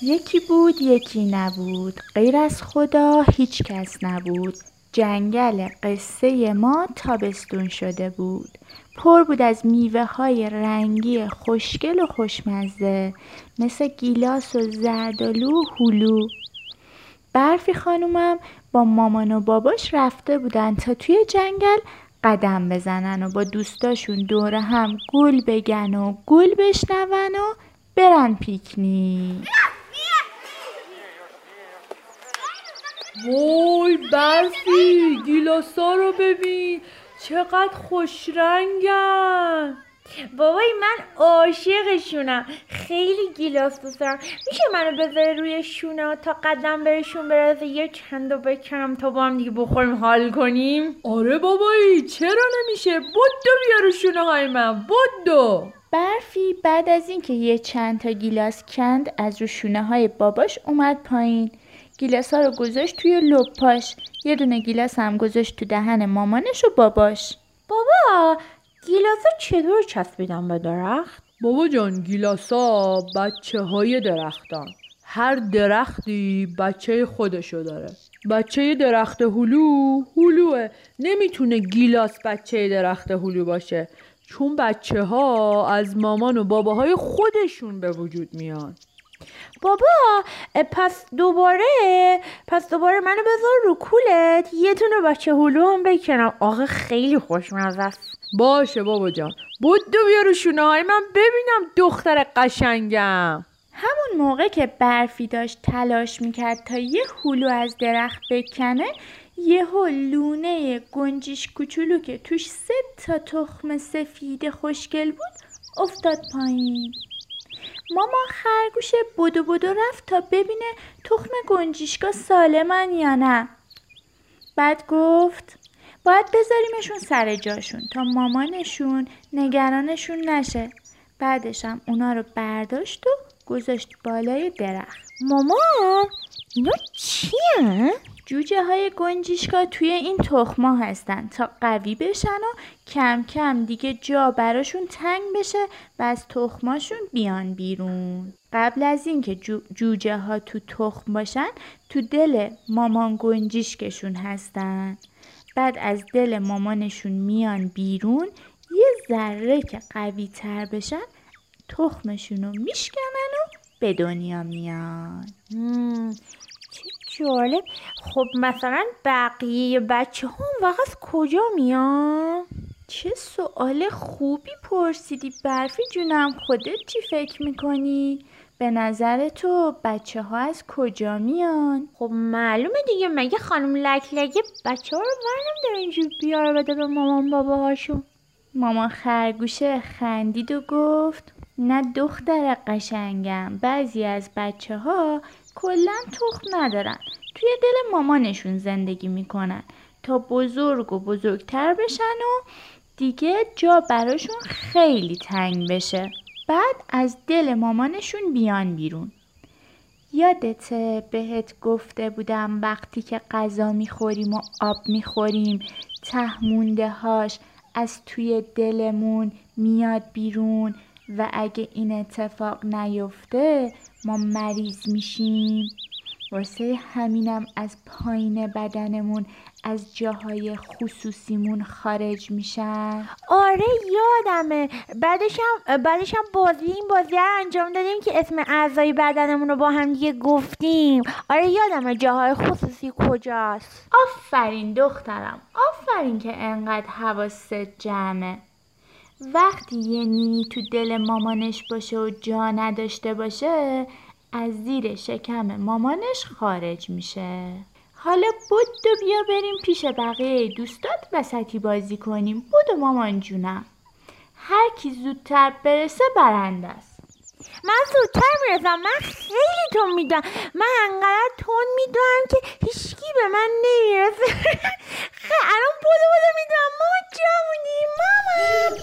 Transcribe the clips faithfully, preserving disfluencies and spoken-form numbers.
یکی بود یکی نبود، غیر از خدا هیچ کس نبود. جنگل قصه ما تابستون شده بود، پر بود از میوه های رنگی خوشگل و خوشمزه، مثل گیلاس و زردالو و هلو. برفی خانومم با مامان و باباش رفته بودن تا توی جنگل قدم بزنن و با دوستاشون دور هم گل بگن و گل بشنون و برن پیکنیک. وای برفی، گیلاسا رو ببین چقدر خوش رنگن. بابای من عاشقشونم، خیلی گیلاس دوست دارم. میشه منو بذاره روی شونه تا قدم بهشون برسه یه چندو بکنم تا با هم دیگه بخوریم حال کنیم؟ آره بابایی، چرا نمیشه؟ بدو بیا رو شونه های من، بدو. برفی بعد از اینکه یه چند تا گیلاس کند از رو شونه های باباش اومد پایین. گیلاس ها رو گذاشت توی لپاش، یه دونه گیلاس هم گذاشت تو دهن مامانش و باباش. بابا گیلاسا چطور چسبیدن به درخت؟ بابا جان، گیلاسا بچه های درختان. هر درختی بچه خودشو داره. بچه درخت هلو هلوه، نمیتونه گیلاس بچه درخت هلو باشه، چون بچه ها از مامان و باباهای خودشون به وجود میان. بابا پس دوباره پس دوباره منو بذار رو کولت، یه تونه بچه هلو هم بکنم. آخه خیلی خوشمزه است. باشه بابا جان، بدو بیا رو شونه های من ببینم دختر قشنگم. همون موقع که برفی داشت تلاش میکرد تا یه هلو از درخت بکنه، یهو لونه گنجیش کوچولو که توش سه تا تخم سفید خوشگل بود افتاد پایین. مامان خرگوش بدو بدو رفت تا ببینه تخم گنجیشکا سالمن یا نه. بعد گفت باید بذاریمشون سر جاشون تا مامانشون نگرانشون نشه. بعدش هم اونا رو برداشت و گذاشت بالای درخت. مامان اینا چیه؟ جوجه های گنجیشکا توی این تخما هستن تا قوی بشن و کم کم دیگه جا براشون تنگ بشه و از تخماشون بیان بیرون. قبل از اینکه جو جوجه ها تو تخم باشن تو دل مامان گنجیشکشون هستن. بعد از دل مامانشون میان بیرون، یه ذره که قوی تر بشن تخمشون رو میشکنن و به دنیا میان. چه جالب. خب مثلا بقیه بچه هم واقعا از کجا میان؟ چه سوال خوبی پرسیدی برفی جونم. خودت چی فکر میکنی؟ به نظر تو بچه ها از کجا میان؟ خب معلومه دیگه، مگه خانم لک لکه بچه ها رو ورنم داره اینجور بیاره بده به مامان بابا هاشون؟ مامان خرگوشه خندید و گفت نه دختر قشنگم، بعضی از بچه ها کلن تخم ندارن، توی دل مامانشون زندگی میکنن تا بزرگ و بزرگتر بشن و دیگه جا براشون خیلی تنگ بشه، بعد از دل مامانشون بیان بیرون. یادته بهت گفته بودم وقتی که غذا میخوریم و آب میخوریم ته مونده هاش از توی دلمون میاد بیرون و اگه این اتفاق نیفته ما مریض میشیم؟ واسه همینم از پایین بدنمون از جاهای خصوصیمون خارج میشن. آره یادمه، بعدش هم بعدش هم بازی این بازی رو انجام دادیم که اسم اعضای بدنمون رو با هم دیگه گفتیم. آره یادمه جاهای خصوصی کجاست. آفرین دخترم، آفرین که انقدر حواست جمعه. وقتی یه نینی تو دل مامانش باشه و جا نداشته باشه از زیر شکم مامانش خارج میشه. حالا بدو بیا بریم پیش بقیه دوستات وسطی بازی کنیم. بدو مامان جونم، هر کی زودتر برسه برنده است. من زودتر میرسم، من خیلی تون میدم، من انقدر تون میدم که هیچکی به من نمیرسه. خیلی الان بودو بودو میدم. ماما جا موندی، ماما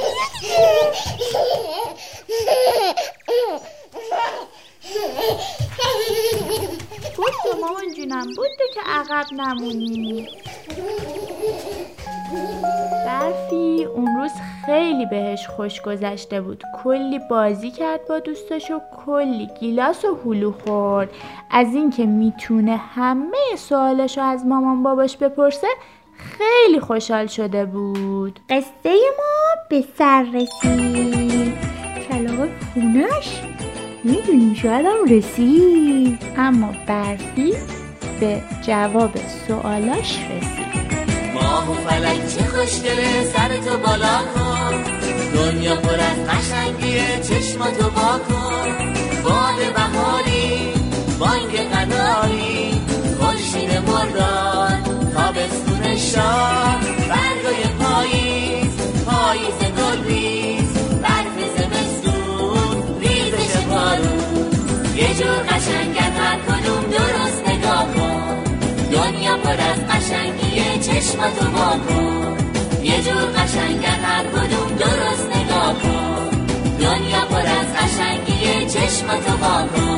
بودو بدو مامان جونم، بدو که عقب نمونی. برفی اون روز خیلی بهش خوش گذشته بود. کلی بازی کرد با دوستاش و کلی گیلاس و هلو خورد. از اینکه میتونه همه سوالاشو از مامان باباش بپرسه خیلی خوشحال شده بود. قصه ما به سر رسید. کلاغ خونش میدونیم شاید هم رسید، اما برفی به جواب سوالاش رسید. ماه و فلک چه خوشگله، سرتو بالا کن، دنیا پر از قشنگیه، چشماتو وا کن. باد بهاری، بانگ قناری، خورشید مرداد، تابستون شاه، برگای پاییز، پاییز گلریز، برف زمستون، ریزش بارون. یه جور قشنگن هر کدوم درست نگاه کن، دنیا پر از قشنگیه، چشماتو وا کن. یه جور قشنگن هر کدوم درست نگاه کن، دنیا پر از قشنگیه، چشماتو وا کن.